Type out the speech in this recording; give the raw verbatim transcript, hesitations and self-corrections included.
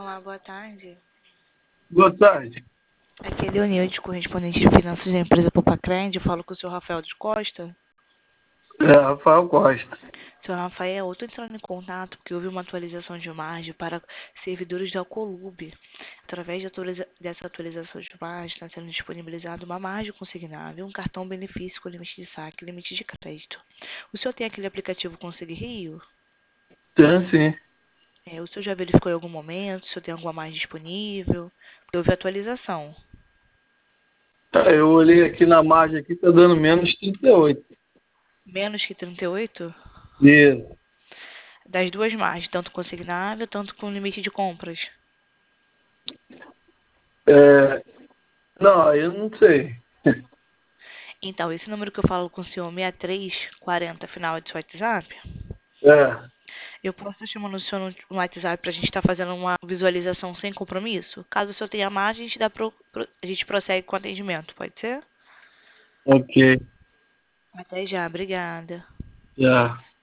Olá, boa tarde. Boa tarde. Aqui é Leonilde, correspondente de finanças da empresa Popacred. Eu falo com o senhor Rafael de Costa. É, Rafael Costa. Senhor Rafael, eu estou entrando em contato porque houve uma atualização de margem para servidores da Alcolube. Através de atualiza- dessa atualização de margem, está sendo disponibilizado uma margem consignável, um cartão benefício com limite de saque e limite de crédito. O senhor tem aquele aplicativo Consigue Rio? Tem sim. É, o senhor já verificou em algum momento se o senhor tem alguma margem disponível? Porque houve atualização. Tá, eu olhei aqui na margem aqui, tá dando menos trinta e oito. Menos que trinta e oito? Isso. Das duas margens, tanto consignável, tanto com limite de compras. É, não, eu não sei. Então, esse número que eu falo com o senhor, seis três quatro zero, final de seu WhatsApp, É, eu posso estar chamando o senhor no no WhatsApp para a gente estar fazendo uma visualização sem compromisso? Caso o senhor tenha margem, a gente, dá pro, pro- a gente prossegue com o atendimento, pode ser? ok. Até já, obrigada. Já.